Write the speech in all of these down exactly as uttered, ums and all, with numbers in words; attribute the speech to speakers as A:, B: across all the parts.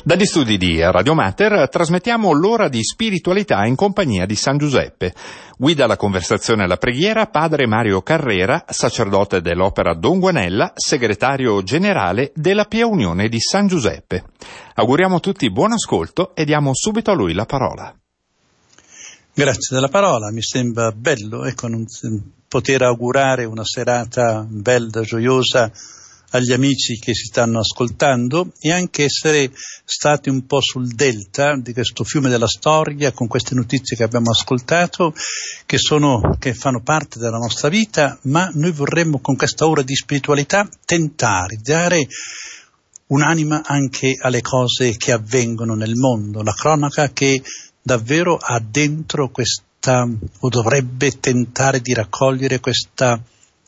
A: Dagli studi di Radio Mater trasmettiamo l'ora di spiritualità in compagnia di San Giuseppe. Guida la conversazione e la preghiera padre Mario Carrera, sacerdote dell'Opera Don Guanella, segretario generale della Pia Unione di San Giuseppe. Auguriamo a tutti buon ascolto e diamo subito a lui la parola.
B: Grazie della parola, mi sembra bello ecco, non, poter augurare una serata bella, gioiosa agli amici che si stanno ascoltando e anche essere stati un po' sul delta di questo fiume della storia con queste notizie che abbiamo ascoltato, che sono, che fanno parte della nostra vita, ma noi vorremmo con questa ora di spiritualità tentare di dare un'anima anche alle cose che avvengono nel mondo, la cronaca che davvero ha dentro questa, o dovrebbe tentare di raccogliere questa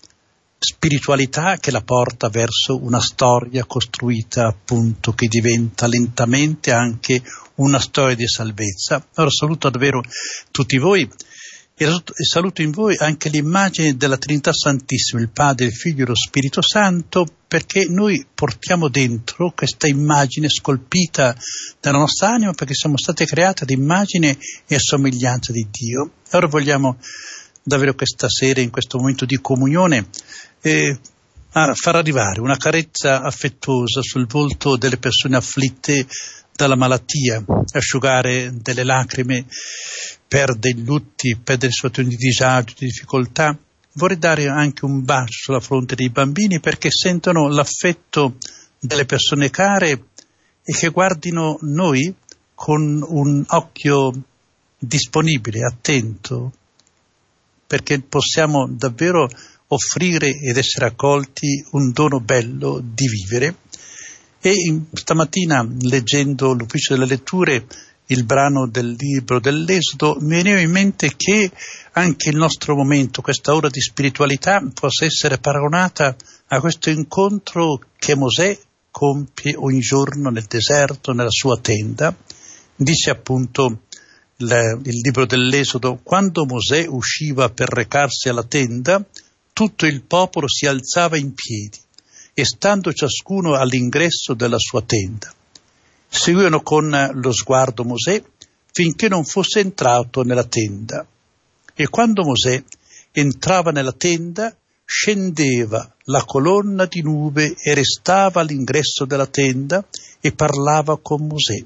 B: spiritualità che la porta verso una storia costruita appunto che diventa lentamente anche una storia di salvezza. Allora saluto davvero tutti voi e saluto in voi anche l'immagine della Trinità Santissima, il Padre, il Figlio e lo Spirito Santo, perché noi portiamo dentro questa immagine scolpita dalla nostra anima, perché siamo state create ad immagine e a somiglianza di Dio. Allora vogliamo davvero questa sera, in questo momento di comunione, eh, a far arrivare una carezza affettuosa sul volto delle persone afflitte dalla malattia, asciugare delle lacrime per dei lutti, per delle situazioni di disagio, di difficoltà. Vorrei dare anche un bacio sulla fronte dei bambini perché sentono l'affetto delle persone care e che guardino noi con un occhio disponibile, attento, perché possiamo davvero offrire ed essere accolti un dono bello di vivere. E stamattina, leggendo l'ufficio delle letture, il brano del libro dell'Esodo, mi veniva in mente che anche il nostro momento, questa ora di spiritualità, possa essere paragonata a questo incontro che Mosè compie ogni giorno nel deserto, nella sua tenda. Dice appunto il libro dell'Esodo: quando Mosè usciva per recarsi alla tenda, tutto il popolo si alzava in piedi e stando ciascuno all'ingresso della sua tenda, seguivano con lo sguardo Mosè finché non fosse entrato nella tenda. E quando Mosè entrava nella tenda, scendeva la colonna di nube e restava all'ingresso della tenda e parlava con Mosè.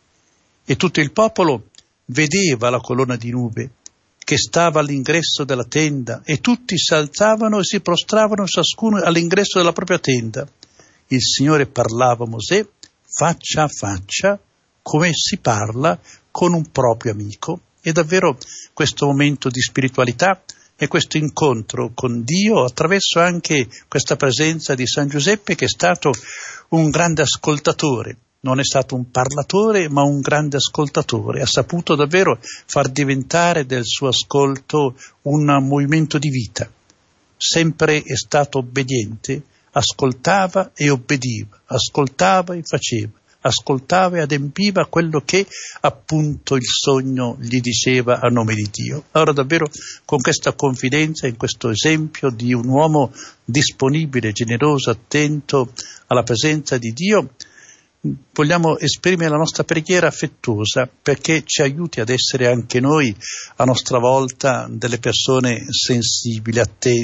B: E tutto il popolo vedeva la colonna di nube che stava all'ingresso della tenda e tutti si alzavano e si prostravano ciascuno all'ingresso della propria tenda. Il Signore parlava a Mosè faccia a faccia come si parla con un proprio amico. E davvero questo momento di spiritualità e questo incontro con Dio attraverso anche questa presenza di San Giuseppe, che è stato un grande ascoltatore. Non è stato un parlatore, ma un grande ascoltatore. Ha saputo davvero far diventare del suo ascolto un movimento di vita. Sempre è stato obbediente, ascoltava e obbediva, ascoltava e faceva, ascoltava e adempiva quello che appunto il sogno gli diceva a nome di Dio. Allora davvero con questa confidenza, in questo esempio di un uomo disponibile, generoso, attento alla presenza di Dio, vogliamo esprimere la nostra preghiera affettuosa perché ci aiuti ad essere anche noi a nostra volta delle persone sensibili,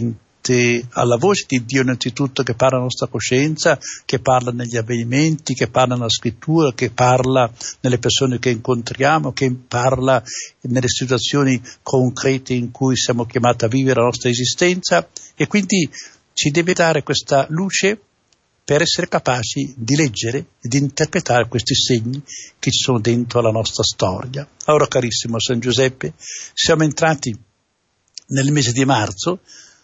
B: attente alla voce di Dio innanzitutto, che parla alla nostra coscienza, che parla negli avvenimenti, che parla nella scrittura, che parla nelle persone che incontriamo, che parla nelle situazioni concrete in cui siamo chiamati a vivere la nostra esistenza, e quindi ci deve dare questa luce per essere capaci di leggere e di interpretare questi segni che ci sono dentro alla nostra storia. Allora, carissimo San Giuseppe, siamo entrati nel mese di marzo,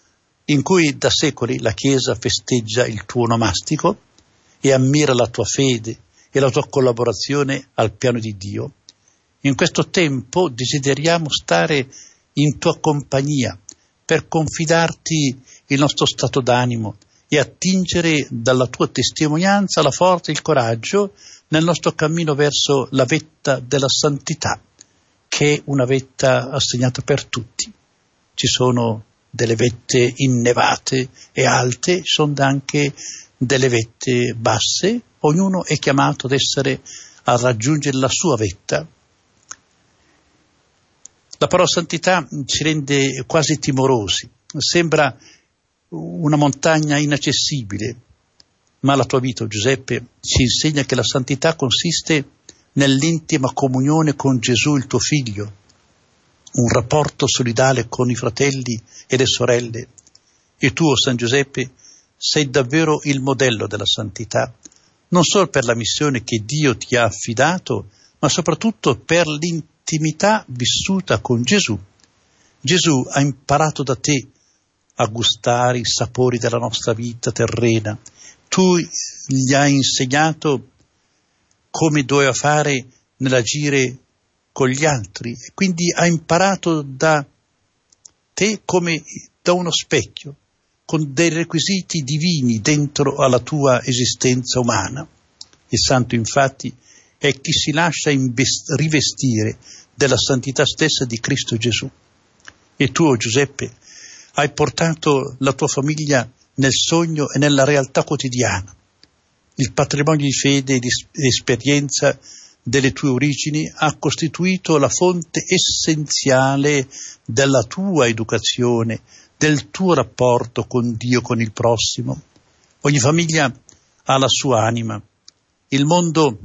B: in cui da secoli la Chiesa festeggia il tuo onomastico e ammira la tua fede e la tua collaborazione al piano di Dio. In questo tempo desideriamo stare in tua compagnia per confidarti il nostro stato d'animo e attingere dalla tua testimonianza la forza e il coraggio nel nostro cammino verso la vetta della santità, che è una vetta assegnata per tutti. Ci sono delle vette innevate e alte, ci sono anche delle vette basse, ognuno è chiamato ad essere a raggiungere la sua vetta. La parola santità ci rende quasi timorosi, sembra una montagna inaccessibile, ma la tua vita, Giuseppe, ci insegna che la santità consiste nell'intima comunione con Gesù, il tuo figlio, un rapporto solidale con i fratelli e le sorelle. E tu, oh San Giuseppe, sei davvero il modello della santità, non solo per la missione che Dio ti ha affidato, ma soprattutto per l'intimità vissuta con Gesù. Gesù ha imparato da te a gustare i sapori della nostra vita terrena. Tu gli hai insegnato come doveva fare nell'agire con gli altri, e quindi ha imparato da te come da uno specchio, con dei requisiti divini dentro alla tua esistenza umana. Il santo, infatti, è chi si lascia invest- rivestire della santità stessa di Cristo Gesù. E tu, Giuseppe, hai portato la tua famiglia nel sogno e nella realtà quotidiana. Il patrimonio di fede e di esperienza delle tue origini ha costituito la fonte essenziale della tua educazione, del tuo rapporto con Dio, con il prossimo. Ogni famiglia ha la sua anima. Il mondo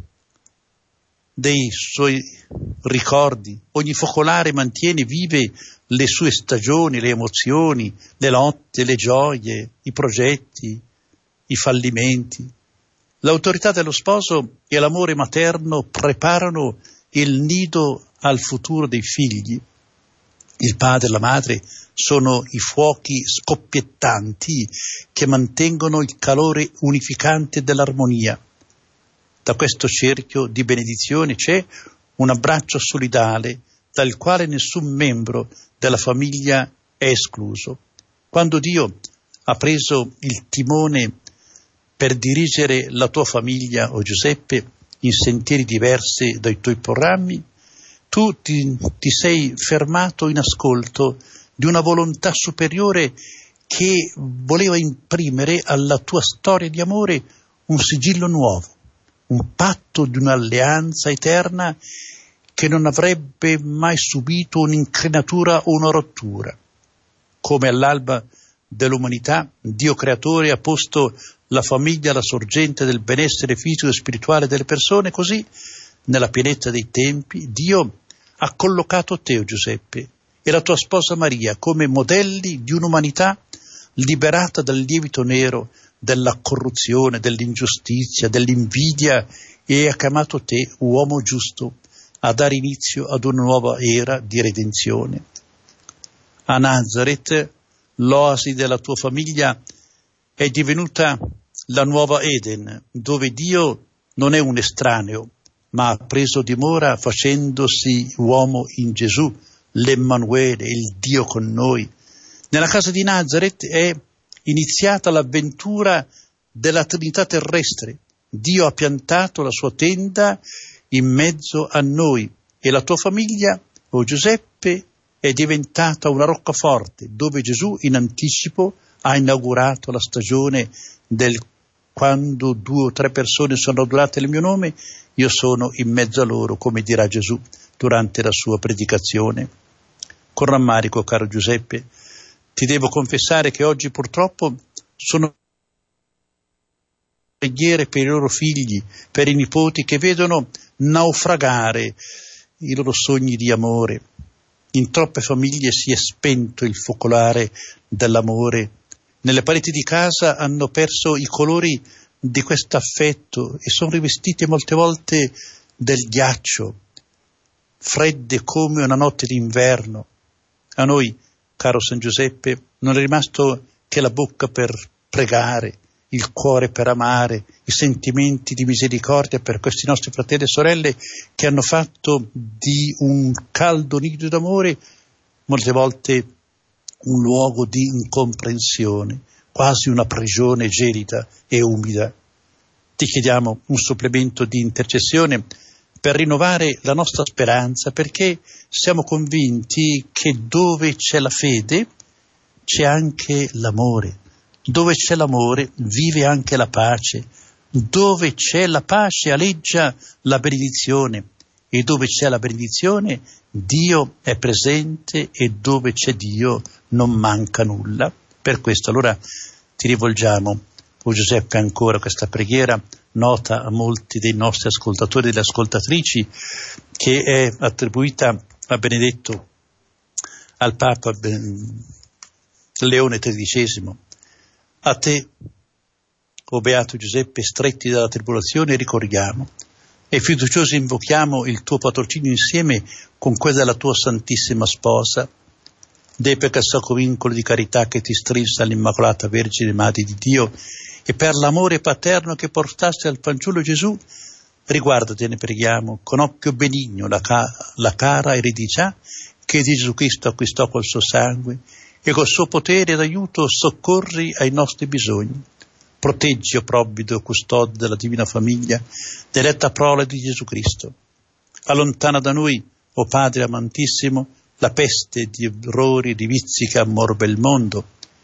B: dei suoi ricordi, ogni focolare mantiene vive le sue stagioni, le emozioni, le lotte, le gioie, i progetti, i fallimenti. L'autorità dello sposo e l'amore materno preparano il nido al futuro dei figli. Il padre e la madre sono i fuochi scoppiettanti che mantengono il calore unificante dell'armonia. Da questo cerchio di benedizione c'è un abbraccio solidale dal quale nessun membro della famiglia è escluso. Quando Dio ha preso il timone per dirigere la tua famiglia, o oh Giuseppe, in sentieri diversi dai tuoi programmi, tu ti, ti sei fermato in ascolto di una volontà superiore che voleva imprimere alla tua storia di amore un sigillo nuovo, un patto di un'alleanza eterna che non avrebbe mai subito un'incrinatura o una rottura. Come all'alba dell'umanità, Dio creatore ha posto la famiglia alla sorgente del benessere fisico e spirituale delle persone, così, nella pienezza dei tempi, Dio ha collocato te, Giuseppe, e la tua sposa Maria come modelli di un'umanità liberata dal lievito nero della corruzione, dell'ingiustizia, dell'invidia, e ha chiamato te, uomo giusto, a dare inizio ad una nuova era di redenzione. A Nazareth, l'oasi della tua famiglia è divenuta la nuova Eden, dove Dio non è un estraneo, ma ha preso dimora facendosi uomo in Gesù, l'Emmanuele, il Dio con noi. Nella casa di Nazareth è iniziata l'avventura della Trinità terrestre. Dio ha piantato la sua tenda in mezzo a noi e la tua famiglia, o Giuseppe, è diventata una roccaforte dove Gesù in anticipo ha inaugurato la stagione del quando due o tre persone sono adorate nel mio nome, io sono in mezzo a loro, come dirà Gesù durante la sua predicazione. Con rammarico, caro Giuseppe, ti devo confessare che oggi purtroppo sono preghiere per i loro figli, per i nipoti che vedono naufragare i loro sogni di amore. In troppe famiglie si è spento il focolare dell'amore. Nelle pareti di casa hanno perso i colori di questo affetto e sono rivestite molte volte del ghiaccio, fredde come una notte d'inverno. A noi, caro San Giuseppe, non è rimasto che la bocca per pregare, il cuore per amare, i sentimenti di misericordia per questi nostri fratelli e sorelle che hanno fatto di un caldo nido d'amore molte volte un luogo di incomprensione, quasi una prigione gelida e umida. Ti chiediamo un supplemento di intercessione per rinnovare la nostra speranza, perché siamo convinti che dove c'è la fede c'è anche l'amore. Dove c'è l'amore vive anche la pace. Dove c'è la pace aleggia la benedizione, e dove c'è la benedizione Dio è presente, e dove c'è Dio non manca nulla. Per questo allora ti rivolgiamo, o Giuseppe, ancora questa preghiera nota a molti dei nostri ascoltatori e delle ascoltatrici, che è attribuita a Benedetto, al Papa Leone tredicesimo. A te, o Beato Giuseppe, stretti dalla tribolazione, ricordiamo e fiduciosi invochiamo il tuo patrocinio insieme con quello della tua Santissima Sposa. Dei per sacro vincolo di carità che ti strinse all'Immacolata Vergine Madre di Dio, e per l'amore paterno che portaste al fanciullo Gesù, riguardate, ne preghiamo, con occhio benigno la, ca- la cara eredità che di Gesù Cristo acquistò col suo sangue, e col suo potere ed aiuto soccorri ai nostri bisogni. Proteggi, o provvido custode della Divina Famiglia, deletta prole di Gesù Cristo. Allontana da noi, o Padre amantissimo, la peste di errori e di vizi che ammorba il mondo.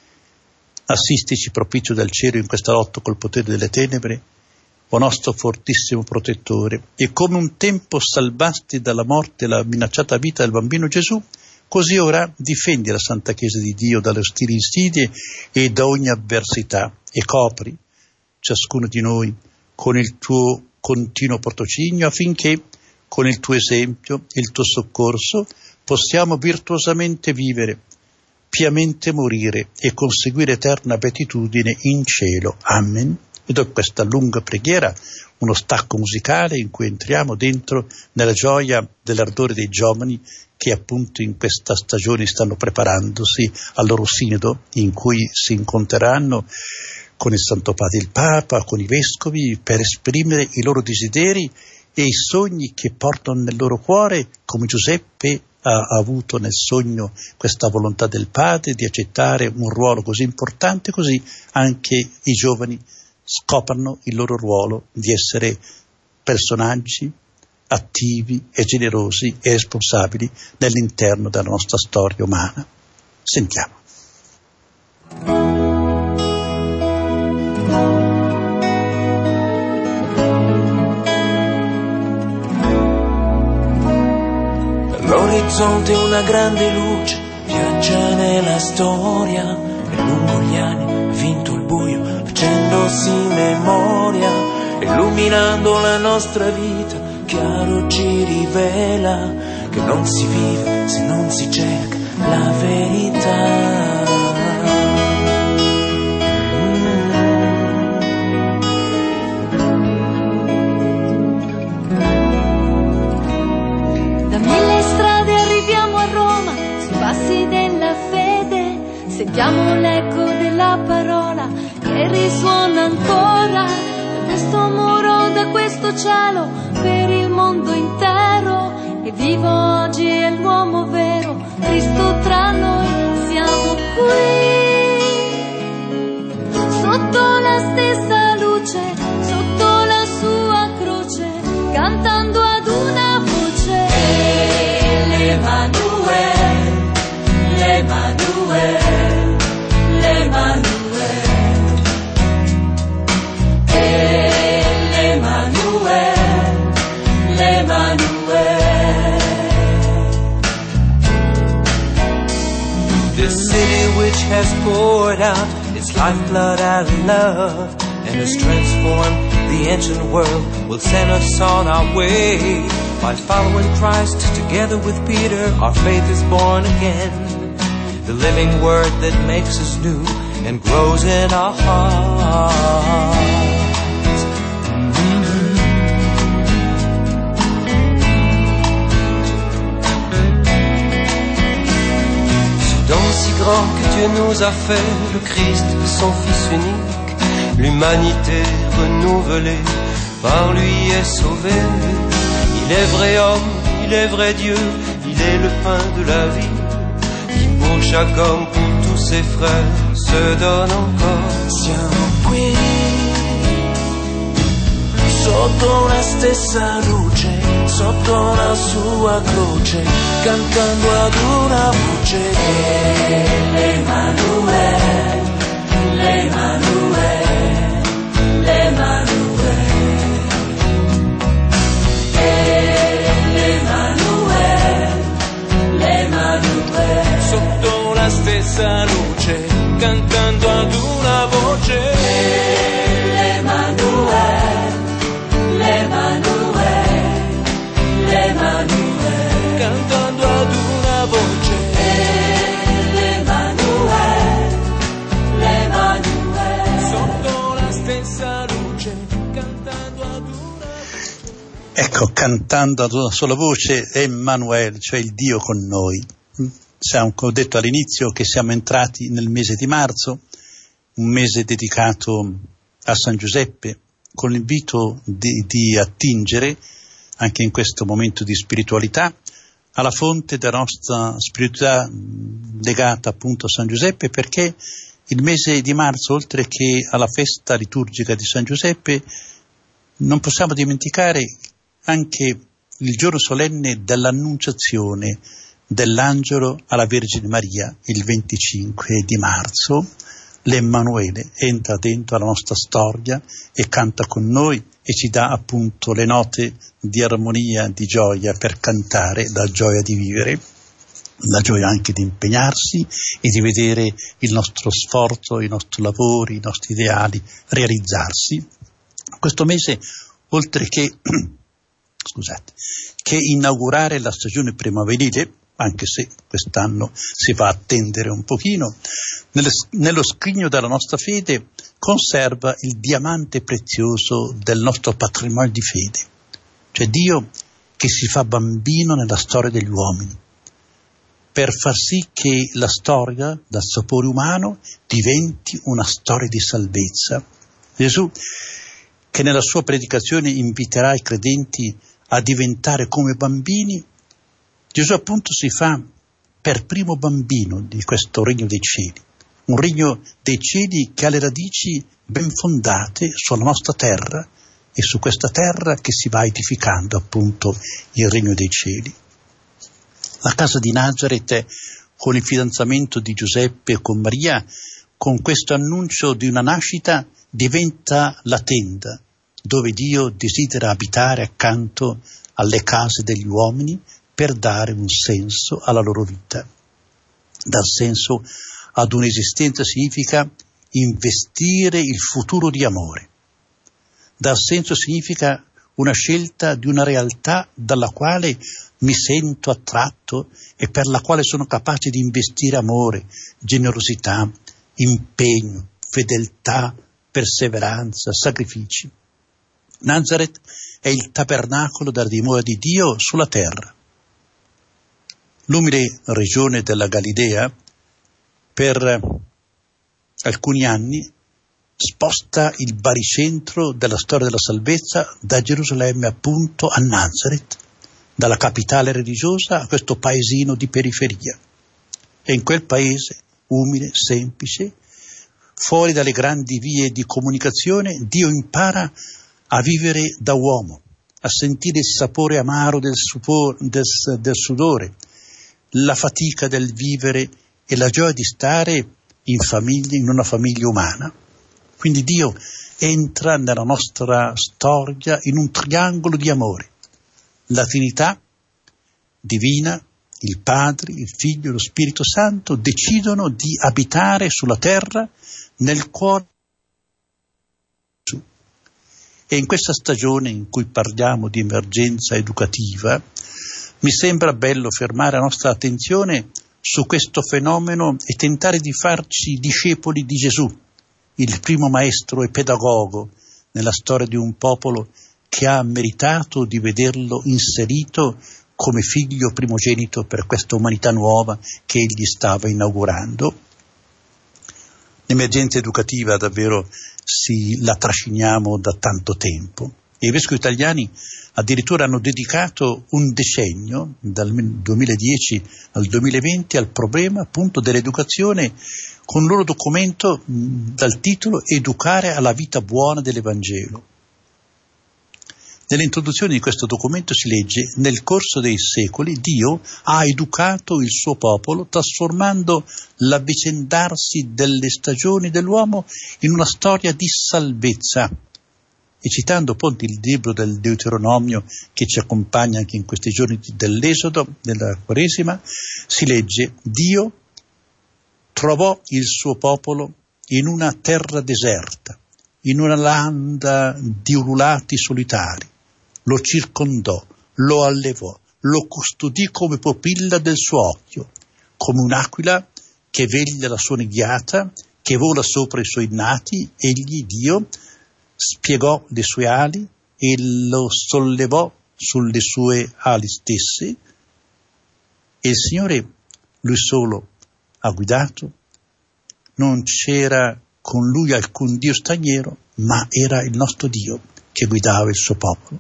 B: Assistici propizio dal cielo in questa lotta col potere delle tenebre, o nostro fortissimo protettore, e come un tempo salvasti dalla morte la minacciata vita del bambino Gesù, così ora difendi la Santa Chiesa di Dio dalle ostili insidie e da ogni avversità, e copri ciascuno di noi con il tuo continuo patrocinio, affinché con il tuo esempio e il tuo soccorso possiamo virtuosamente vivere, piamente morire e conseguire eterna beatitudine in cielo. Amen. E dopo questa lunga preghiera, uno stacco musicale in cui entriamo dentro nella gioia dell'ardore dei giovani che appunto in questa stagione stanno preparandosi al loro sinodo, in cui si incontreranno con il Santo Padre il Papa, con i Vescovi, per esprimere i loro desideri e i sogni che portano nel loro cuore, come Giuseppe ha avuto nel sogno questa volontà del Padre di accettare un ruolo così importante, così anche i giovani scoprano il loro ruolo di essere personaggi attivi e generosi e responsabili nell'interno della nostra storia umana. Sentiamo.
C: L'orizzonte è una grande luce, viaggia nella storia, e lungo gli anni ha vinto il buio, facendosi memoria, illuminando la nostra vita, chiaro ci rivela che non si vive se non si cerca la verità.
D: Sentiamo l'eco della parola che risuona ancora da questo muro, da questo cielo, per il mondo intero. E vivo oggi è l'uomo vero, Cristo tra noi, siamo qui, sotto la stessa luce, sotto la sua croce, cantando ad una voce. L'Emanuele, l'Emanuele, l'Emanuele, l'Emanuele, l'Emanuele.
C: This city which has poured out its lifeblood out of love and has transformed the ancient world will send us on our way. By following Christ together with Peter, our faith is born again. The living word that makes us new and grows in our hearts. Mm-hmm. Ce don si grand que Dieu nous a fait, le Christ, son Fils unique, l'humanité renouvelée, par lui est sauvée. Il est vrai homme, il est vrai Dieu, il est le pain de la vie. Pour chaque homme, pour tous ses frères, se donne encore.
E: Siamo qui, sotto la stessa luce, sotto la sua croce, cantando ad una voce. L'Emanuele, l'Emanuele, l'Emanuele.
B: Ecco, cantando ad una sola voce, Emmanuel, cioè il Dio con noi. Siamo, come ho detto all'inizio, che siamo entrati nel mese di marzo, un mese dedicato a San Giuseppe, con l'invito di, di attingere, anche in questo momento di spiritualità, alla fonte della nostra spiritualità legata appunto a San Giuseppe, perché il mese di marzo, oltre che alla festa liturgica di San Giuseppe, non possiamo dimenticare anche il giorno solenne dell'annunciazione dell'angelo alla Vergine Maria, il venticinque di marzo. L'Emmanuele entra dentro la nostra storia e canta con noi e ci dà appunto le note di armonia, di gioia per cantare la gioia di vivere, la gioia anche di impegnarsi e di vedere il nostro sforzo, i nostri lavori, i nostri ideali realizzarsi. Questo mese, oltre che, scusate, che inaugurare la stagione primaverile, anche se quest'anno si va a attendere un pochino, nello, nello scrigno della nostra fede conserva il diamante prezioso del nostro patrimonio di fede, cioè Dio che si fa bambino nella storia degli uomini, per far sì che la storia dal sapore umano diventi una storia di salvezza. Gesù, che nella sua predicazione inviterà i credenti a diventare come bambini, Gesù appunto si fa per primo bambino di questo regno dei cieli, un regno dei cieli che ha le radici ben fondate sulla nostra terra e su questa terra che si va edificando appunto il regno dei cieli. La casa di Nazareth, con il fidanzamento di Giuseppe con Maria, con questo annuncio di una nascita, diventa la tenda dove Dio desidera abitare accanto alle case degli uomini per dare un senso alla loro vita. Dar senso ad un'esistenza significa investire il futuro di amore. Dar senso significa una scelta di una realtà dalla quale mi sento attratto e per la quale sono capace di investire amore, generosità, impegno, fedeltà, perseveranza, sacrifici. Nazareth è il tabernacolo della dimora di Dio sulla terra. L'umile regione della Galilea per alcuni anni sposta il baricentro della storia della salvezza da Gerusalemme appunto a Nazareth, dalla capitale religiosa a questo paesino di periferia. E in quel paese, umile, semplice, fuori dalle grandi vie di comunicazione, Dio impara a vivere da uomo, a sentire il sapore amaro del, supor, del, del sudore, la fatica del vivere e la gioia di stare in famiglia, in una famiglia umana. Quindi Dio entra nella nostra storia in un triangolo di amore. La Trinità divina, il Padre, il Figlio e lo Spirito Santo decidono di abitare sulla terra nel cuore di Gesù. E in questa stagione in cui parliamo di emergenza educativa, mi sembra bello fermare la nostra attenzione su questo fenomeno e tentare di farci discepoli di Gesù, il primo maestro e pedagogo nella storia di un popolo che ha meritato di vederlo inserito come figlio primogenito per questa umanità nuova che egli stava inaugurando. L'emergenza educativa davvero si la trasciniamo da tanto tempo. I vescovi italiani addirittura hanno dedicato un decennio, dal duemiladieci al duemilaventi, al problema appunto dell'educazione con un loro documento mh, dal titolo Educare alla vita buona dell'Evangelo. Nell'introduzione di questo documento si legge: nel corso dei secoli Dio ha educato il suo popolo trasformando l'avvicendarsi delle stagioni dell'uomo in una storia di salvezza. E citando appunto il libro del Deuteronomio che ci accompagna anche in questi giorni dell'Esodo, della Quaresima, si legge: Dio trovò il suo popolo in una terra deserta, in una landa di ululati solitari, lo circondò, lo allevò, lo custodì come pupilla del suo occhio, come un'aquila che veglia la sua nidiata, che vola sopra i suoi nati. Egli, Dio, spiegò le sue ali e lo sollevò sulle sue ali stesse, e il Signore, Lui solo, ha guidato. Non c'era con Lui alcun Dio straniero, ma era il nostro Dio che guidava il suo popolo.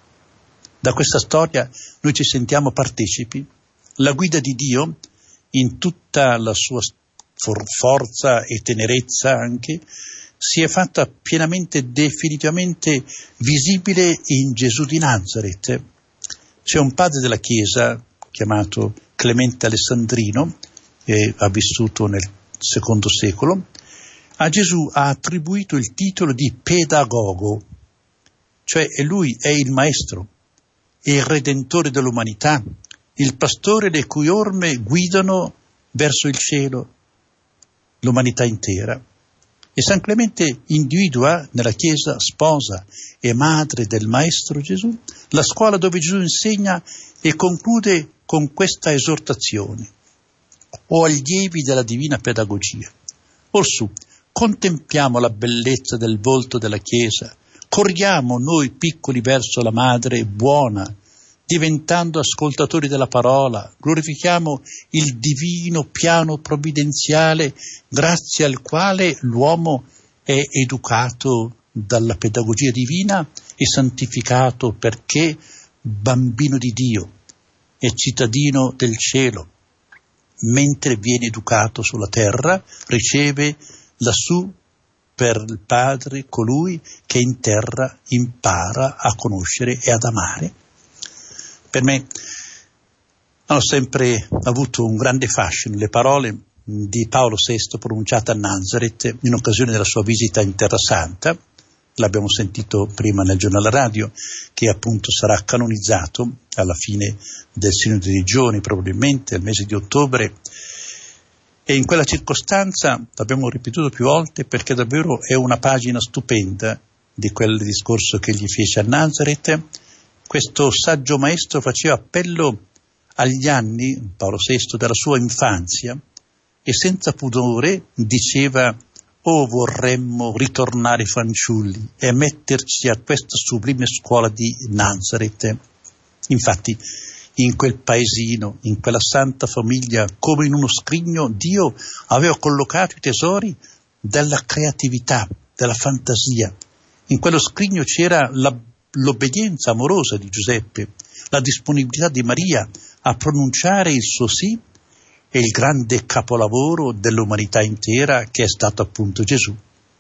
B: Da questa storia noi ci sentiamo partecipi. La guida di Dio, in tutta la sua for- forza e tenerezza anche, si è fatta pienamente, definitivamente visibile in Gesù di Nazaret. C'è un padre della Chiesa chiamato Clemente Alessandrino, che ha vissuto nel secondo secolo. A Gesù ha attribuito il titolo di pedagogo, cioè lui è il maestro, è il redentore dell'umanità, il pastore le cui orme guidano verso il cielo l'umanità intera. E San Clemente individua nella Chiesa sposa e madre del Maestro Gesù la scuola dove Gesù insegna e conclude con questa esortazione: o allievi della divina pedagogia, orsù, contempliamo la bellezza del volto della Chiesa, corriamo noi piccoli verso la Madre buona, diventando ascoltatori della parola, glorifichiamo il divino piano provvidenziale grazie al quale l'uomo è educato dalla pedagogia divina e santificato perché bambino di Dio e cittadino del cielo. Mentre viene educato sulla terra, riceve lassù per il Padre colui che in terra impara a conoscere e ad amare. Per me hanno sempre avuto un grande fascino le parole di Paolo sesto pronunciate a Nazaret in occasione della sua visita in Terra Santa. L'abbiamo sentito prima nel giornale radio, che appunto sarà canonizzato alla fine del Sinodo di Gioni, probabilmente nel mese di ottobre. E in quella circostanza l'abbiamo ripetuto più volte perché davvero è una pagina stupenda di quel discorso che gli fece a Nazaret. Questo saggio maestro faceva appello agli anni, Paolo sesto, della sua infanzia e senza pudore diceva: «Oh, vorremmo ritornare fanciulli e metterci a questa sublime scuola di Nazaret». Infatti, in quel paesino, in quella santa famiglia, come in uno scrigno, Dio aveva collocato i tesori della creatività, della fantasia. In quello scrigno c'era la l'obbedienza amorosa di Giuseppe, la disponibilità di Maria a pronunciare il suo sì e il grande capolavoro dell'umanità intera che è stato appunto Gesù.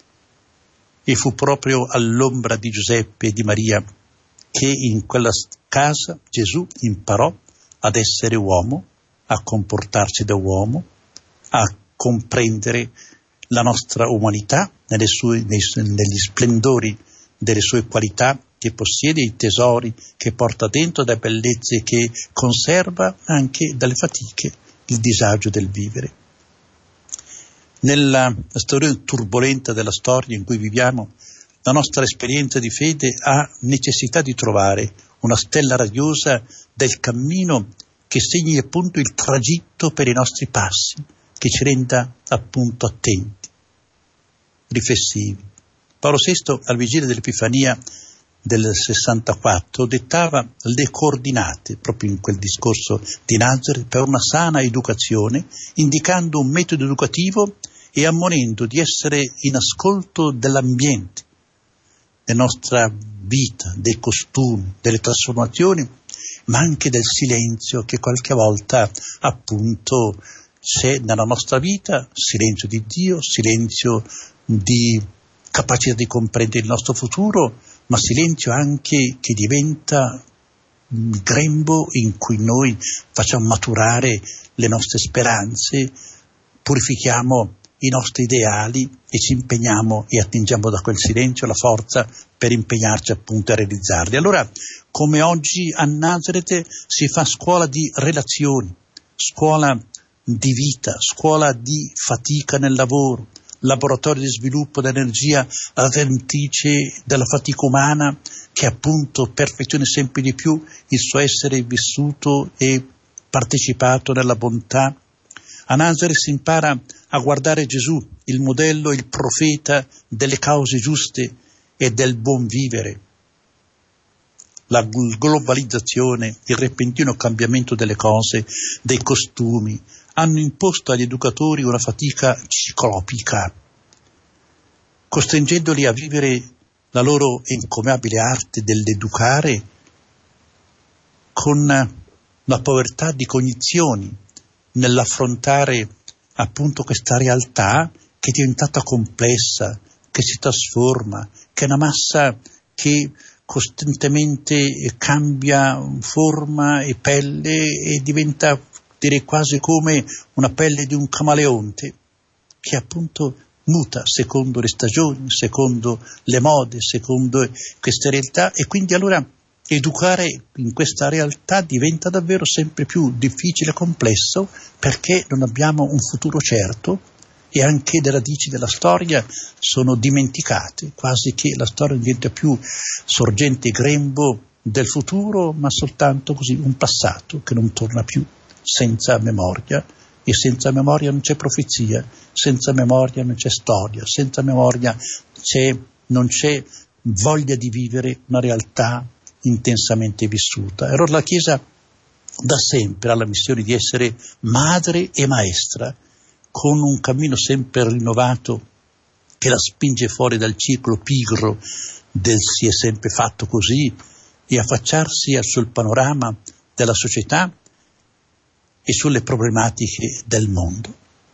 B: E fu proprio all'ombra di Giuseppe e di Maria che in quella casa Gesù imparò ad essere uomo, a comportarsi da uomo, a comprendere la nostra umanità nelle sue, negli splendori delle sue qualità che possiede, i tesori che porta dentro, le bellezze che conserva, anche dalle fatiche, il disagio del vivere. Nella storia turbolenta della storia in cui viviamo, la nostra esperienza di fede ha necessità di trovare una stella radiosa del cammino che segni appunto il tragitto per i nostri passi, che ci renda appunto attenti, riflessivi. Paolo sesto, al vigile dell'Epifania del sessantaquattro, dettava le coordinate proprio in quel discorso di Nazaret per una sana educazione, indicando un metodo educativo e ammonendo di essere in ascolto dell'ambiente, della nostra vita, dei costumi, delle trasformazioni, ma anche del silenzio che qualche volta appunto c'è nella nostra vita, silenzio di Dio, silenzio di capacità di comprendere il nostro futuro, ma silenzio anche che diventa il grembo in cui noi facciamo maturare le nostre speranze, purifichiamo i nostri ideali e ci impegniamo e attingiamo da quel silenzio la forza per impegnarci appunto a realizzarli. Allora, come oggi a Nazaret si fa scuola di relazioni, scuola di vita, scuola di fatica nel lavoro, laboratorio di sviluppo dell'energia vertice della fatica umana che appunto perfeziona sempre di più il suo essere vissuto e partecipato nella bontà. A Nazaret si impara a guardare Gesù, il modello, il profeta delle cause giuste e del buon vivere. la globalizzazione, il repentino cambiamento delle cose, dei costumi, hanno imposto agli educatori una fatica ciclopica, costringendoli a vivere la loro encomiabile arte dell'educare con la povertà di cognizioni nell'affrontare appunto questa realtà che è diventata complessa, che si trasforma, che è una massa che costantemente cambia forma e pelle e diventa, direi, quasi come una pelle di un camaleonte che appunto muta secondo le stagioni, secondo le mode, secondo queste realtà, e quindi allora educare in questa realtà diventa davvero sempre più difficile e complesso, perché non abbiamo un futuro certo e anche le radici della storia sono dimenticate, quasi che la storia non diventa più sorgente grembo del futuro, ma soltanto così un passato che non torna più, senza memoria, e senza memoria non c'è profezia, senza memoria non c'è storia, senza memoria c'è, non c'è voglia di vivere una realtà intensamente vissuta. E allora la Chiesa da sempre ha la missione di essere madre e maestra, con un cammino sempre rinnovato che la spinge fuori dal ciclo pigro del si è sempre fatto così e affacciarsi sul panorama della società e sulle problematiche del mondo.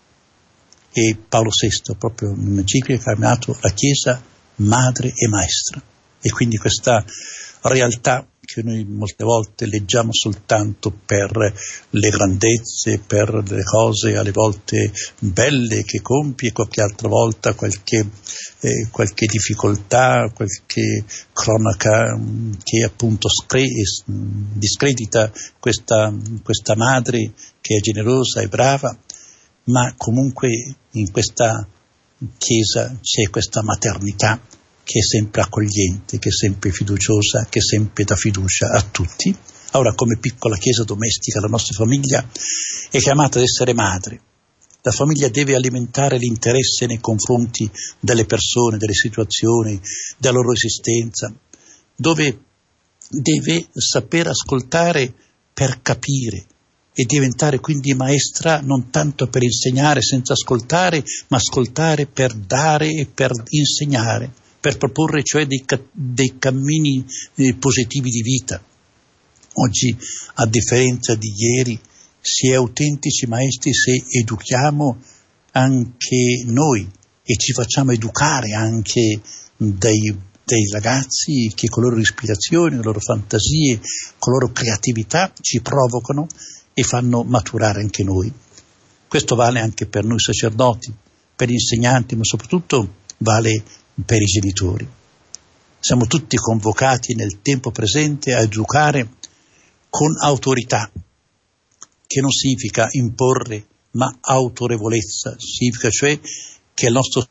B: E Paolo sesto, proprio in un'enciclica, ha chiamato la Chiesa madre e maestra, e quindi questa realtà che noi molte volte leggiamo soltanto per le grandezze, per le cose alle volte belle che compie, qualche altra volta qualche, eh, qualche difficoltà, qualche cronaca che appunto scre- discredita questa, questa madre che è generosa e brava, ma comunque in questa Chiesa c'è questa maternità che è sempre accogliente, che è sempre fiduciosa, che sempre dà fiducia a tutti. Ora, come piccola Chiesa domestica, la nostra famiglia è chiamata ad essere madre. La famiglia deve alimentare l'interesse nei confronti delle persone, delle situazioni, della loro esistenza, dove deve saper ascoltare per capire e diventare quindi maestra non tanto per insegnare senza ascoltare, ma ascoltare per dare e per insegnare, per proporre cioè dei, dei cammini eh, positivi di vita. Oggi, a differenza di ieri, si è autentici maestri se educhiamo anche noi e ci facciamo educare anche dai, dai ragazzi che con le loro ispirazioni, le loro fantasie, con la loro creatività ci provocano e fanno maturare anche noi. Questo vale anche per noi sacerdoti, per gli insegnanti, ma soprattutto vale per i genitori. Siamo tutti convocati nel tempo presente a educare con autorità, che non significa imporre, ma autorevolezza, significa cioè che il nostro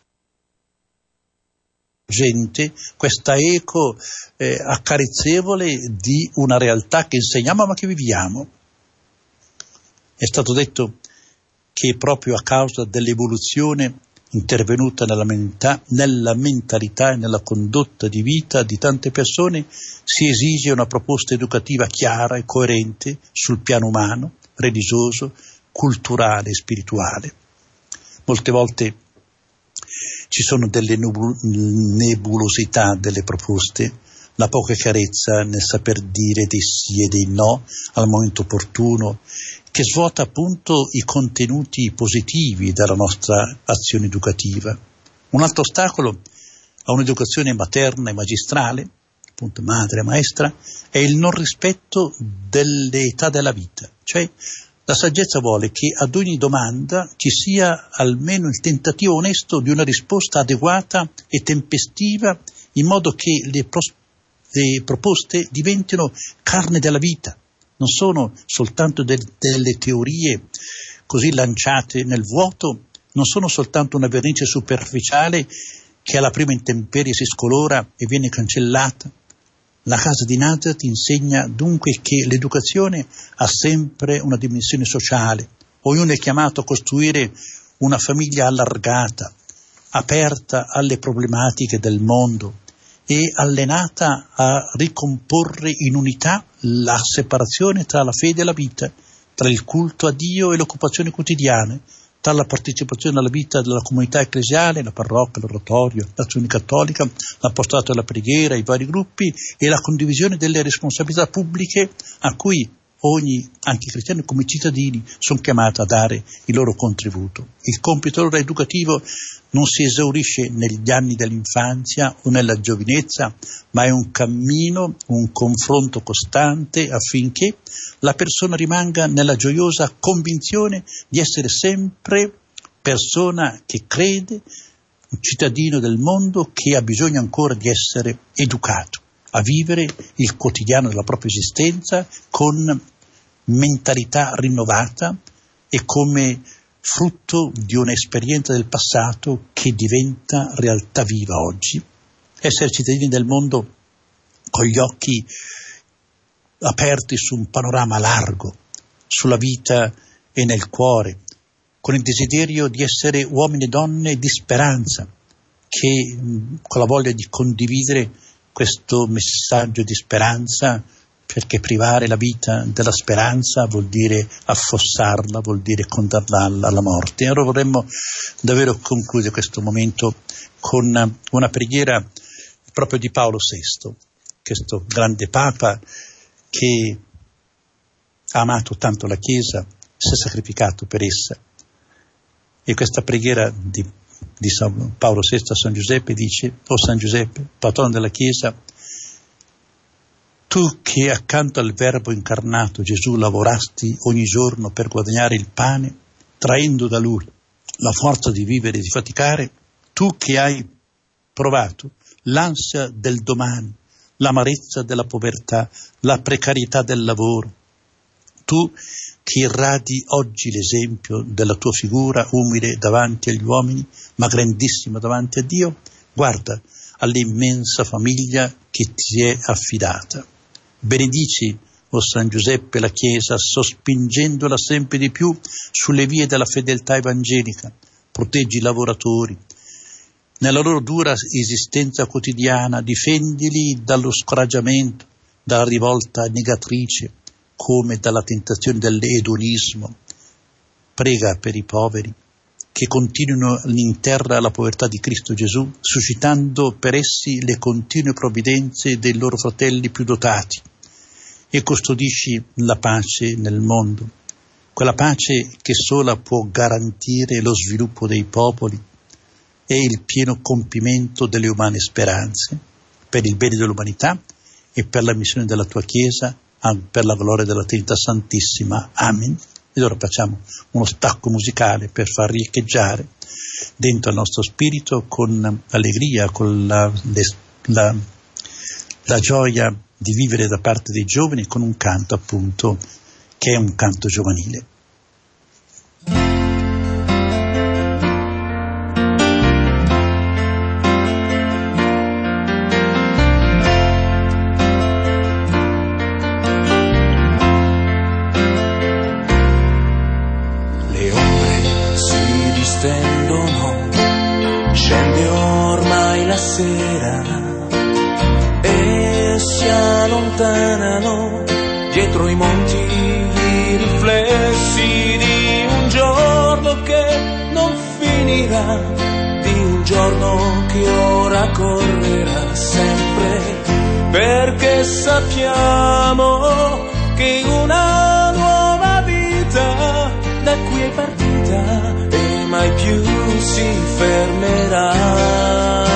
B: gente, questa eco eh, accarezzevole di una realtà che insegniamo ma che viviamo. È stato detto che proprio a causa dell'evoluzione intervenuta nella, menta- nella mentalità e nella condotta di vita di tante persone, si esige una proposta educativa chiara e coerente sul piano umano, religioso, culturale e spirituale. Molte volte ci sono delle nebulosità delle proposte, la poca chiarezza nel saper dire dei sì e dei no al momento opportuno, che svuota appunto i contenuti positivi della nostra azione educativa. Un altro ostacolo a un'educazione materna e magistrale, appunto madre e maestra, è il non rispetto dell'età della vita. Cioè la saggezza vuole che ad ogni domanda ci sia almeno il tentativo onesto di una risposta adeguata e tempestiva, in modo che le, pros- le proposte diventino carne della vita. Non sono soltanto de- delle teorie così lanciate nel vuoto, non sono soltanto una vernice superficiale che alla prima intemperie si scolora e viene cancellata. La casa di Nazareth insegna dunque che l'educazione ha sempre una dimensione sociale. Ognuno è chiamato a costruire una famiglia allargata, aperta alle problematiche del mondo, è allenata a ricomporre in unità la separazione tra la fede e la vita, tra il culto a Dio e le occupazioni quotidiane, tra la partecipazione alla vita della comunità ecclesiale, la parrocchia, l'oratorio, l'azione cattolica, l'apostolato della preghiera, i vari gruppi e la condivisione delle responsabilità pubbliche a cui ogni, anche i cristiani come cittadini, sono chiamati a dare il loro contributo. Il compito loro educativo non si esaurisce negli anni dell'infanzia o nella giovinezza, ma è un cammino, un confronto costante affinché la persona rimanga nella gioiosa convinzione di essere sempre persona che crede, un cittadino del mondo che ha bisogno ancora di essere educato a vivere il quotidiano della propria esistenza con mentalità rinnovata e come frutto di un'esperienza del passato che diventa realtà viva oggi. Essere cittadini del mondo con gli occhi aperti su un panorama largo, sulla vita e nel cuore, con il desiderio di essere uomini e donne di speranza, che con la voglia di condividere questo messaggio di speranza, perché privare la vita della speranza vuol dire affossarla, vuol dire condannarla alla morte. E allora vorremmo davvero concludere questo momento con una preghiera proprio di Paolo sesto, questo grande Papa che ha amato tanto la Chiesa, si è sacrificato per essa. E questa preghiera di, di San Paolo sesto a San Giuseppe dice: «O San Giuseppe, patrono della Chiesa, tu che accanto al Verbo incarnato Gesù lavorasti ogni giorno per guadagnare il pane, traendo da lui la forza di vivere e di faticare, tu che hai provato l'ansia del domani, l'amarezza della povertà, la precarietà del lavoro, tu che irradi oggi l'esempio della tua figura umile davanti agli uomini, ma grandissima davanti a Dio, guarda all'immensa famiglia che ti è affidata. Benedici, o San Giuseppe, la Chiesa, sospingendola sempre di più sulle vie della fedeltà evangelica. Proteggi i lavoratori. Nella loro dura esistenza quotidiana difendili dallo scoraggiamento, dalla rivolta negatrice, come dalla tentazione dell'edonismo. Prega per i poveri, che continuino in terra la povertà di Cristo Gesù, suscitando per essi le continue provvidenze dei loro fratelli più dotati, e custodisci la pace nel mondo, quella pace che sola può garantire lo sviluppo dei popoli e il pieno compimento delle umane speranze, per il bene dell'umanità e per la missione della tua Chiesa, per la gloria della Trinità Santissima. Amen. Ed ora facciamo uno stacco musicale per far riecheggiare dentro il nostro spirito con allegria, con la, la, la gioia di vivere da parte dei giovani, con un canto appunto che è un canto giovanile.
E: Le ombre si distendono, scende ormai la sera e si allontanano dietro i monti i riflessi di un giorno che non finirà, di un giorno che ora correrà sempre, perché sappiamo che una nuova vita da qui è partita e mai più si fermerà.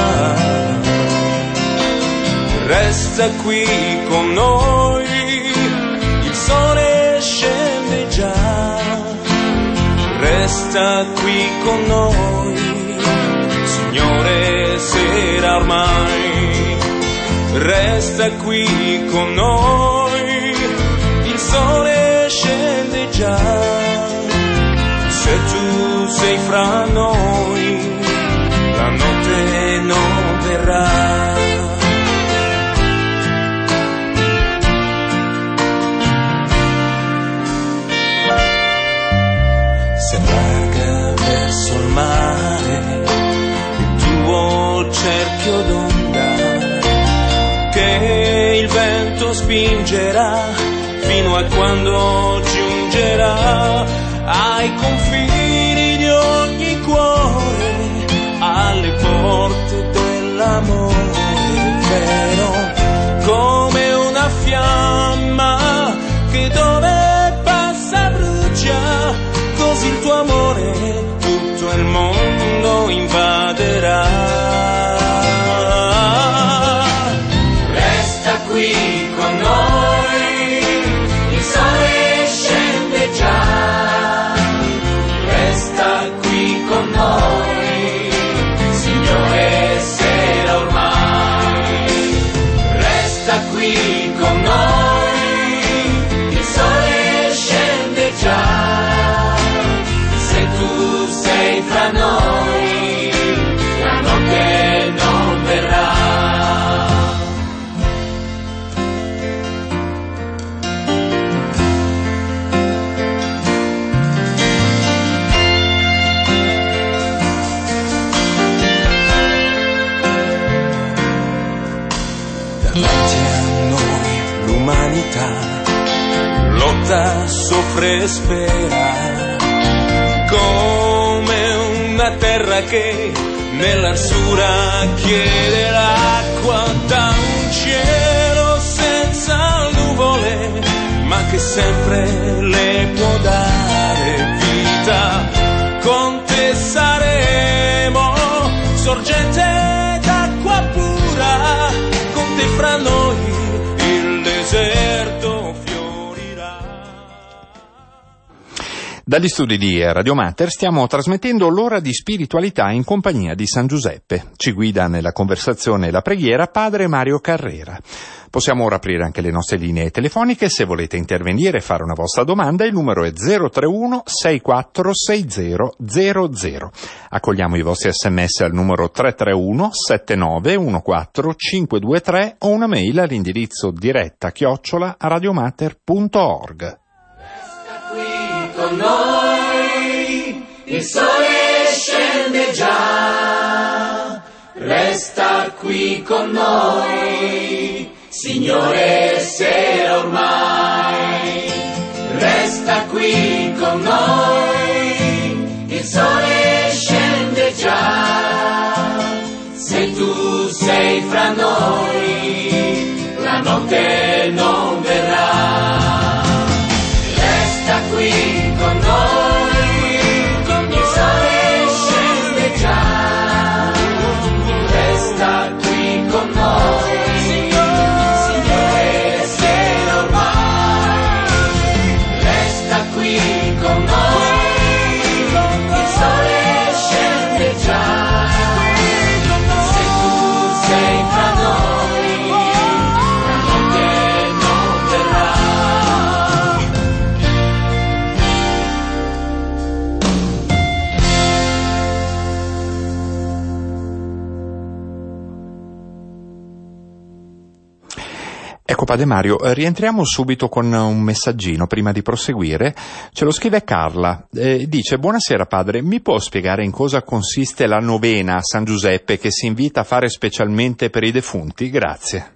E: Resta qui con noi, il sole scende già. Resta qui con noi, Signore, sera ormai. Resta qui con noi, il sole scende già. Se tu sei fra noi, la notte non verrà. Si allarga verso il mare il tuo cerchio d'onda, spingerà fino a quando giungerà ai confini di ogni cuore, alle porte dell'amore vero, come una fiamma che dove passa brucia, così il tuo amore tutto il mondo invaderà. Resta qui con noi, il sole scende già, resta qui con noi, Signore sera ormai, resta qui con noi, il sole scende già, se tu sei fra noi, la notte non verrà. Davanti a noi l'umanità lotta, soffre e spera, come una terra che nell'arsura chiede l'acqua da un cielo senza nuvole, ma che sempre le può dare vita. Con te saremo sorgente d'acqua pura, con te fra noi il deserto fiorirà.
A: Dagli studi di Radio Mater stiamo trasmettendo l'ora di spiritualità in compagnia di San Giuseppe. Ci guida nella conversazione e la preghiera padre Mario Carrera. Possiamo ora aprire anche le nostre linee telefoniche. Se volete intervenire e fare una vostra domanda, il numero è zero tre uno sei quattro sei zero zero zero. Accogliamo i vostri sms al numero tre tre uno sette nove uno quattro cinque due tre o una mail all'indirizzo diretta chiocciola radiomater punto org.
E: Resta qui con noi, il sole scende già, resta qui con noi, Signore sera ormai, resta qui con noi, il sole scende già, se tu sei fra noi, la notte non verrà. Resta qui con noi, il sole scende già, resta qui con noi, con noi, il sole scende già, se tu sei fra noi, la notte non verrà.
A: Ecco padre Mario, rientriamo subito con un messaggino prima di proseguire. Ce lo scrive Carla, eh, dice: buonasera padre, mi può spiegare in cosa consiste la novena a San Giuseppe che si invita a fare specialmente per i defunti? Grazie.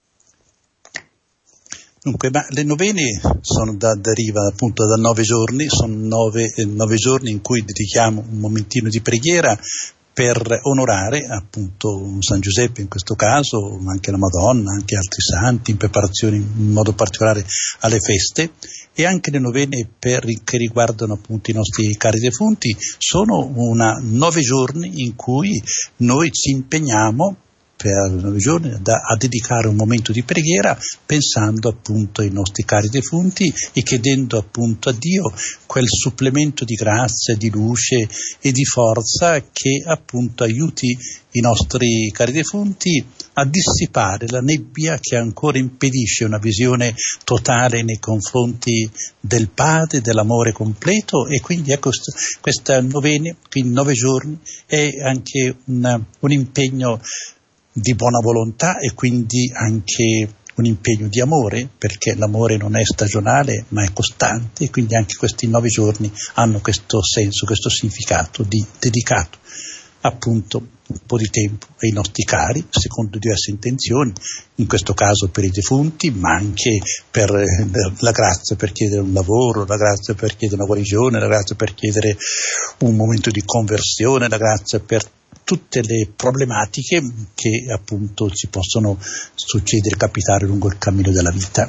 B: Dunque, ma le novene sono da, deriva appunto da nove giorni, sono nove, eh, nove giorni in cui dedichiamo un momentino di preghiera per onorare appunto San Giuseppe in questo caso, ma anche la Madonna, anche altri santi, in preparazione in modo particolare alle feste. E anche le novene per, che riguardano appunto i nostri cari defunti sono una nove giorni in cui noi ci impegniamo per nove giorni da, a dedicare un momento di preghiera pensando appunto ai nostri cari defunti e chiedendo appunto a Dio quel supplemento di grazia, di luce e di forza che appunto aiuti i nostri cari defunti a dissipare la nebbia che ancora impedisce una visione totale nei confronti del Padre, dell'amore completo. E quindi ecco, questa novena, quindi nove giorni, è anche una, un impegno di buona volontà e quindi anche un impegno di amore, perché l'amore non è stagionale ma è costante, e quindi anche questi nove giorni hanno questo senso, questo significato di dedicato appunto un po' di tempo ai nostri cari, secondo diverse intenzioni, in questo caso per i defunti, ma anche per la grazia per chiedere un lavoro, la grazia per chiedere una guarigione, la grazia per chiedere un momento di conversione, la grazia per tutte le problematiche che appunto ci possono succedere, capitare lungo il cammino della vita.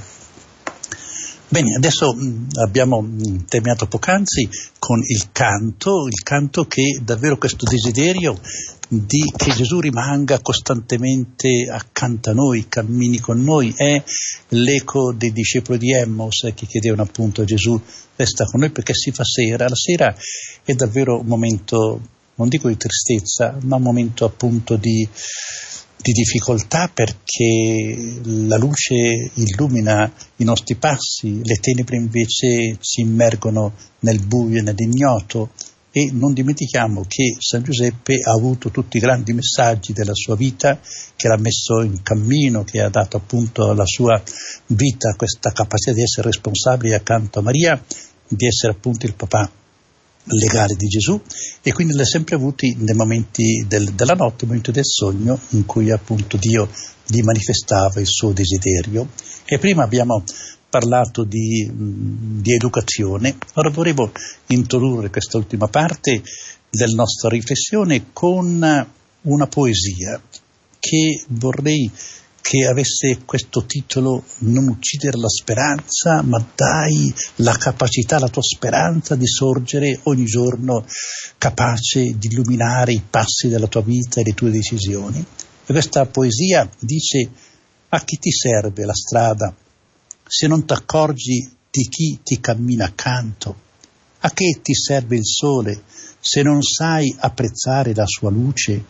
B: Bene, adesso abbiamo terminato poc'anzi con il canto, il canto che davvero questo desiderio di che Gesù rimanga costantemente accanto a noi, cammini con noi, è l'eco dei discepoli di Emmaus che chiedevano appunto a Gesù: resta con noi perché si fa sera. La sera è davvero un momento, non dico di tristezza, ma un momento appunto di di difficoltà, perché la luce illumina i nostri passi, le tenebre invece ci immergono nel buio e nell'ignoto. E non dimentichiamo che San Giuseppe ha avuto tutti i grandi messaggi della sua vita, che l'ha messo in cammino, che ha dato appunto alla sua vita questa capacità di essere responsabile accanto a Maria, di essere appunto il papà legale di Gesù, e quindi l'ha sempre avuti nei momenti del, della notte, nei momenti del sogno, in cui appunto Dio gli manifestava il suo desiderio. E prima abbiamo parlato di, di educazione, ora volevo introdurre questa ultima parte della nostra riflessione con una poesia che vorrei che avesse questo titolo: non uccidere la speranza, ma dai la capacità, la tua speranza di sorgere ogni giorno capace di illuminare i passi della tua vita e le tue decisioni. E questa poesia dice: a chi ti serve la strada se non ti accorgi di chi ti cammina accanto? A che ti serve il sole se non sai apprezzare la sua luce?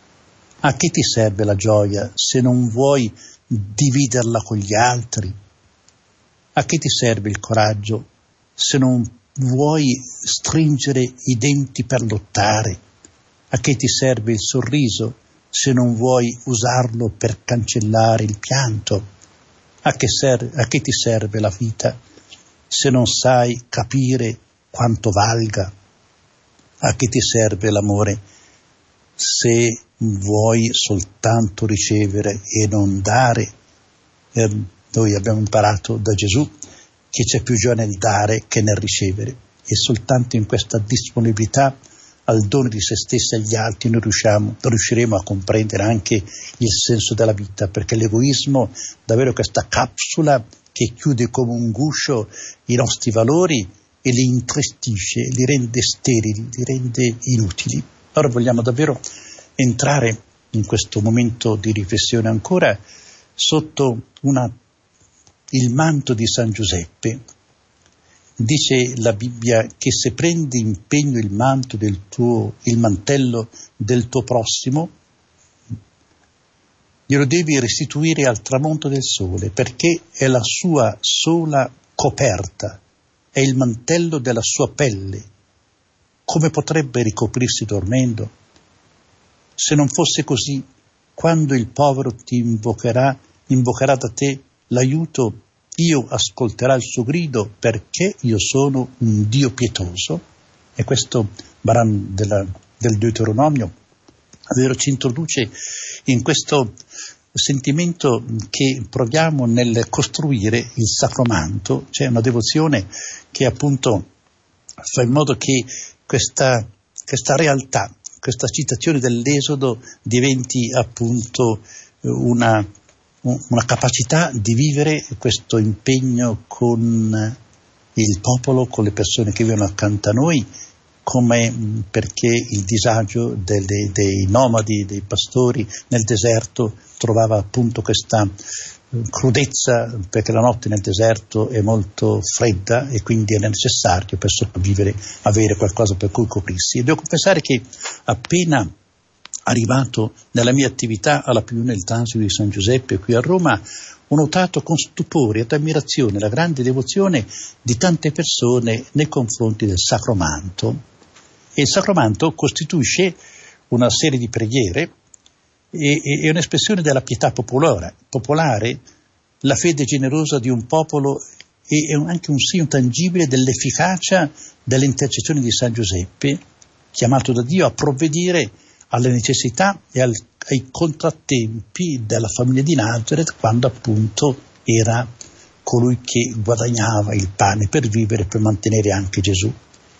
B: A che ti serve la gioia se non vuoi dividerla con gli altri? A che ti serve il coraggio se non vuoi stringere i denti per lottare? A che ti serve il sorriso se non vuoi usarlo per cancellare il pianto? A che, serve, a che ti serve la vita se non sai capire quanto valga? A che ti serve l'amore se vuoi soltanto ricevere e non dare? Eh, noi abbiamo imparato da Gesù che c'è più gioia nel dare che nel ricevere, e soltanto in questa disponibilità al dono di se stessi agli altri noi riusciamo, riusciremo a comprendere anche il senso della vita, perché l'egoismo davvero è questa capsula che chiude come un guscio i nostri valori e li intristisce, li rende sterili, li rende inutili. Ora vogliamo davvero entrare in questo momento di riflessione ancora sotto una, il manto di San Giuseppe. Dice la Bibbia che se prendi impegno il manto del tuo, il mantello del tuo prossimo, glielo devi restituire al tramonto del sole, perché è la sua sola coperta, è il mantello della sua pelle. Come potrebbe ricoprirsi dormendo? Se non fosse così, quando il povero ti invocherà, invocherà da te l'aiuto, io ascolterò il suo grido, perché io sono un Dio pietoso. E questo Baran della, del Deuteronomio davvero ci introduce in questo sentimento che proviamo nel costruire il sacromanto. C'è una devozione che appunto fa in modo che questa, questa realtà, questa citazione dell'Esodo diventi appunto una, una capacità di vivere questo impegno con il popolo, con le persone che vivono accanto a noi, come perché il disagio delle, dei nomadi, dei pastori nel deserto trovava appunto questa crudezza, perché la notte nel deserto è molto fredda e quindi è necessario per sopravvivere avere qualcosa per cui coprirsi. E devo confessare che appena arrivato nella mia attività alla più nel transito di San Giuseppe qui a Roma, ho notato con stupore ed ammirazione la grande devozione di tante persone nei confronti del sacromanto. E il sacromanto costituisce una serie di preghiere e, e, è un'espressione della pietà popolare, popolare, la fede generosa di un popolo, e è anche un segno tangibile dell'efficacia delle intercessioni di San Giuseppe, chiamato da Dio a provvedere alle necessità e al, ai contrattempi della famiglia di Nazareth, quando appunto era colui che guadagnava il pane per vivere e per mantenere anche Gesù.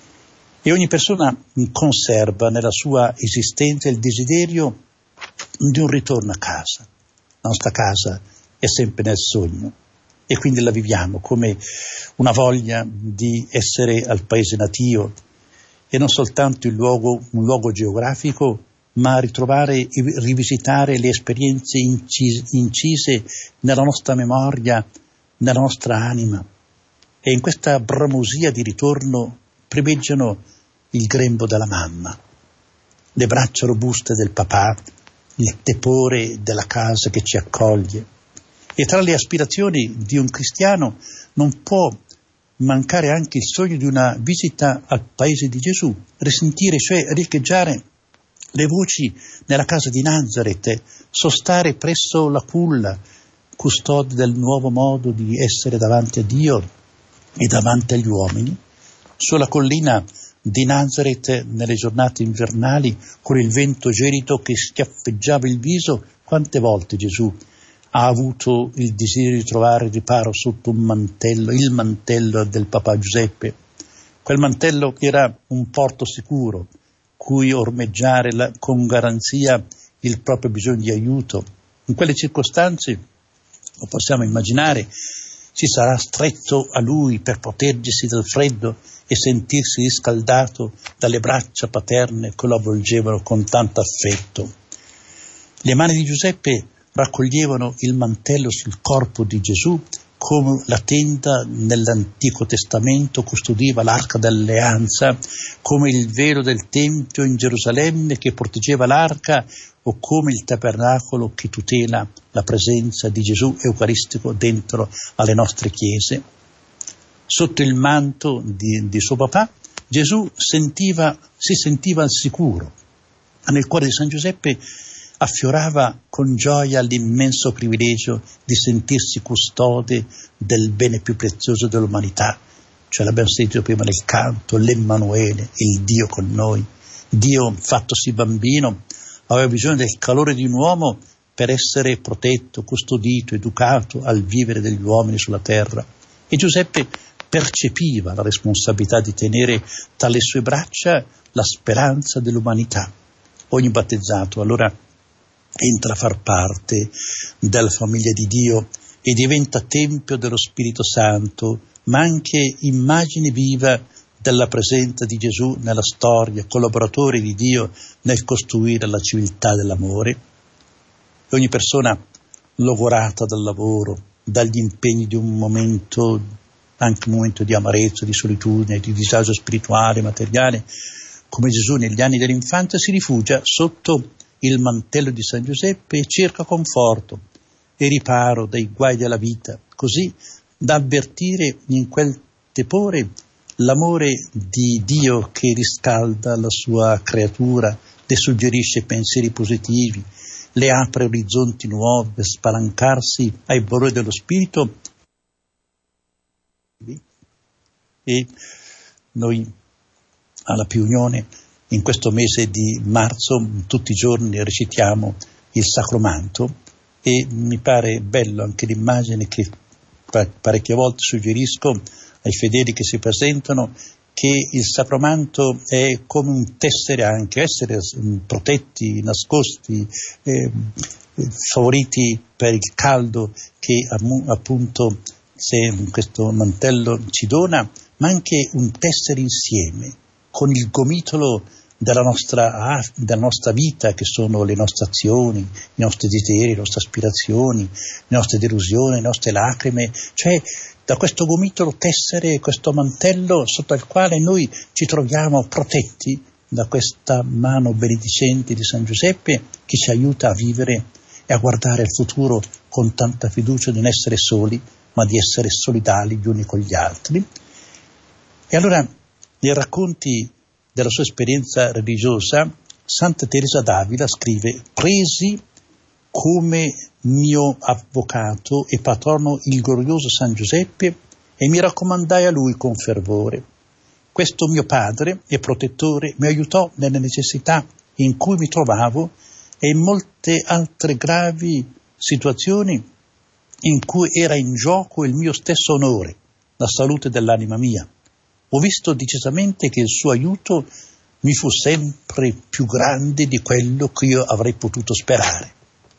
B: E ogni persona conserva nella sua esistenza il desiderio di un ritorno a casa. La nostra casa è sempre nel sogno e quindi la viviamo come una voglia di essere al paese natio, e non soltanto il luogo, un luogo geografico, ma ritrovare e rivisitare le esperienze incise, incise nella nostra memoria, nella nostra anima. E in questa bramosia di ritorno primeggiano il grembo della mamma, le braccia robuste del papà, il tepore della casa che ci accoglie. E tra le aspirazioni di un cristiano non può mancare anche il sogno di una visita al paese di Gesù, risentire, cioè riecheggiare le voci nella casa di Nazareth, sostare presso la culla, custode del nuovo modo di essere davanti a Dio e davanti agli uomini. Sulla collina di Nazareth, nelle giornate invernali, con il vento gelido che schiaffeggiava il viso, quante volte Gesù ha avuto il desiderio di trovare riparo sotto un mantello, il mantello del papà Giuseppe. Quel mantello era un porto sicuro, cui ormeggiare la, con garanzia il proprio bisogno di aiuto. In quelle circostanze, lo possiamo immaginare, si sarà stretto a lui per proteggersi dal freddo e sentirsi riscaldato dalle braccia paterne che lo avvolgevano con tanto affetto. Le mani di Giuseppe raccoglievano il mantello sul corpo di Gesù, come la tenda nell'Antico Testamento custodiva l'arca d'alleanza, come il velo del Tempio in Gerusalemme che proteggeva l'arca, o come il tabernacolo che tutela la presenza di Gesù eucaristico dentro alle nostre chiese. Sotto il manto di, di suo papà, Gesù sentiva, si sentiva al sicuro. Nel cuore di San Giuseppe affiorava con gioia l'immenso privilegio di sentirsi custode del bene più prezioso dell'umanità, cioè l'abbiamo sentito prima nel canto, l'Emmanuele, il Dio con noi. Dio fattosi bambino aveva bisogno del calore di un uomo per essere protetto, custodito, educato al vivere degli uomini sulla terra. E Giuseppe percepiva la responsabilità di tenere tra le sue braccia la speranza dell'umanità. Ogni battezzato allora entra a far parte della famiglia di Dio e diventa tempio dello Spirito Santo, ma anche immagine viva della presenza di Gesù nella storia, collaboratore di Dio nel costruire la civiltà dell'amore. E ogni persona logorata dal lavoro, dagli impegni di un momento, anche un momento di amarezza, di solitudine, di disagio spirituale, materiale, come Gesù negli anni dell'infanzia, si rifugia sotto il mantello di San Giuseppe e cerca conforto e riparo dai guai della vita, così da avvertire in quel tepore l'amore di Dio che riscalda la sua creatura, le suggerisce pensieri positivi, le apre orizzonti nuovi per spalancarsi ai valori dello Spirito. E noi alla Più Unione in questo mese di marzo tutti i giorni recitiamo il Sacromanto, e mi pare bello anche l'immagine che parecchie volte suggerisco ai fedeli che si presentano, che il Sacromanto è come un tessere, anche essere protetti, nascosti, eh, favoriti per il caldo che appunto se questo mantello ci dona, ma anche un tessere insieme con il gomitolo della nostra, della nostra vita, che sono le nostre azioni, i nostri desideri, le nostre aspirazioni, le nostre delusioni, le nostre lacrime, cioè da questo gomitolo tessere questo mantello sotto il quale noi ci troviamo protetti da questa mano benedicente di San Giuseppe, che ci aiuta a vivere e a guardare al futuro con tanta fiducia, di non essere soli, ma di essere solidali gli uni con gli altri. E allora, nei racconti della sua esperienza religiosa, Santa Teresa d'Avila scrive: presi come mio avvocato e patrono il glorioso San Giuseppe e mi raccomandai a lui con fervore. Questo mio padre e protettore mi aiutò nelle necessità in cui mi trovavo e in molte altre gravi situazioni in cui era in gioco il mio stesso onore, la salute dell'anima mia. Ho visto decisamente che il suo aiuto mi fu sempre più grande di quello che io avrei potuto sperare.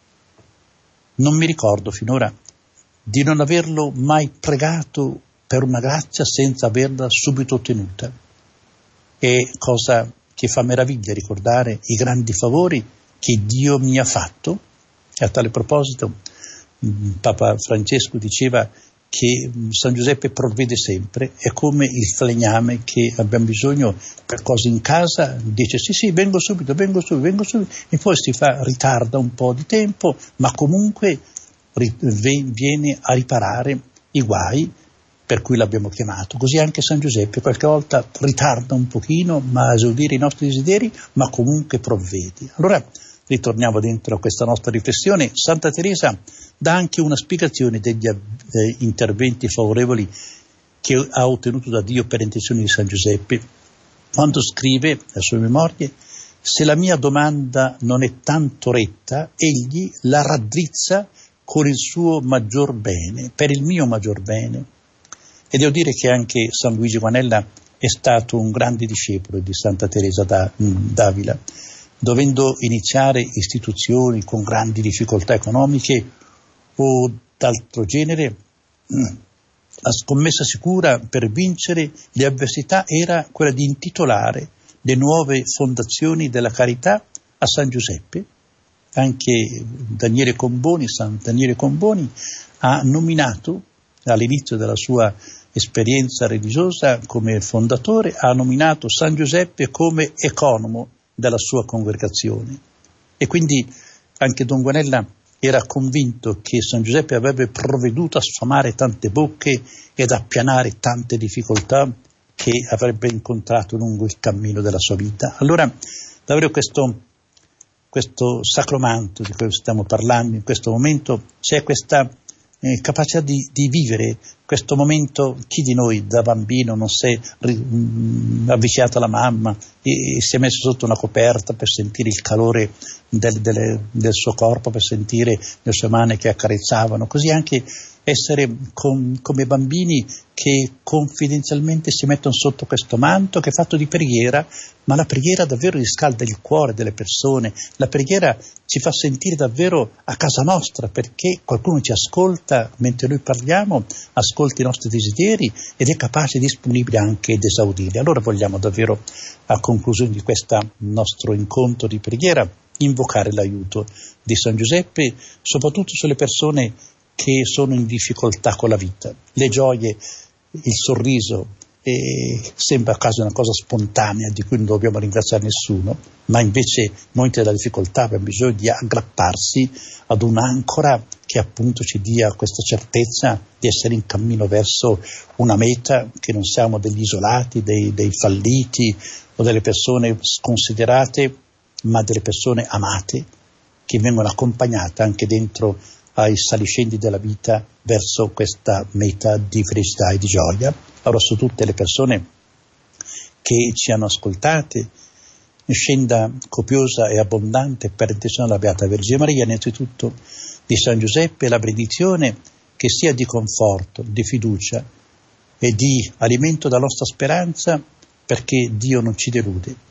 B: Non mi ricordo finora di non averlo mai pregato per una grazia senza averla subito ottenuta. È cosa che fa meraviglia ricordare i grandi favori che Dio mi ha fatto. E a tale proposito Papa Francesco diceva che San Giuseppe provvede sempre, è come il falegname che abbiamo bisogno per cose in casa, dice sì sì vengo subito, vengo subito, vengo subito, e poi si fa, ritarda un po' di tempo, ma comunque ri, viene a riparare i guai per cui l'abbiamo chiamato. Così anche San Giuseppe qualche volta ritarda un pochino, ma a esaudire i nostri desideri, ma comunque provvedi. Allora ritorniamo dentro a questa nostra riflessione. Santa Teresa dà anche una spiegazione degli eh, interventi favorevoli che ha ottenuto da Dio per intenzione di San Giuseppe, quando scrive le sue memorie: se la mia domanda non è tanto retta, egli la raddrizza con il suo maggior bene, per il mio maggior bene. E devo dire che anche San Luigi Guanella è stato un grande discepolo di Santa Teresa da, d'Avila, dovendo iniziare istituzioni con grandi difficoltà economiche o d'altro genere, la scommessa sicura per vincere le avversità era quella di intitolare le nuove fondazioni della carità a San Giuseppe. Anche Daniele Comboni, San Daniele Comboni, ha nominato all'inizio della sua esperienza religiosa come fondatore, ha nominato San Giuseppe come economo della sua congregazione. E quindi anche Don Guanella era convinto che San Giuseppe avrebbe provveduto a sfamare tante bocche ed appianare tante difficoltà che avrebbe incontrato lungo il cammino della sua vita. Allora, davvero questo, questo sacromanto di cui stiamo parlando in questo momento, c'è questa eh, capacità di, di vivere questo momento. Chi di noi da bambino non si è mh, avvicinato alla mamma e, e si è messo sotto una coperta per sentire il calore del, delle, del suo corpo, per sentire le sue mani che accarezzavano? Così anche essere con, come bambini che confidenzialmente si mettono sotto questo manto che è fatto di preghiera, ma la preghiera davvero riscalda il cuore delle persone, la preghiera ci fa sentire davvero a casa nostra, perché qualcuno ci ascolta mentre noi parliamo, ascolta i nostri desideri ed è capace e disponibile anche ad esaudirli. Allora vogliamo davvero, a conclusione di questo nostro incontro di preghiera, invocare l'aiuto di San Giuseppe, soprattutto sulle persone che sono in difficoltà con la vita. Le gioie, il sorriso, eh, sembra quasi una cosa spontanea di cui non dobbiamo ringraziare nessuno, ma invece in momenti della difficoltà abbiamo bisogno di aggrapparsi ad un'ancora che appunto ci dia questa certezza di essere in cammino verso una meta, che non siamo degli isolati, dei, dei falliti o delle persone sconsiderate, ma delle persone amate che vengono accompagnate anche dentro ai saliscendi della vita verso questa meta di felicità e di gioia. Allora, su tutte le persone che ci hanno ascoltate, scenda copiosa e abbondante per intenzione della Beata Vergine Maria, innanzitutto di San Giuseppe, la benedizione che sia di conforto, di fiducia e di alimento della nostra speranza, perché Dio non ci delude.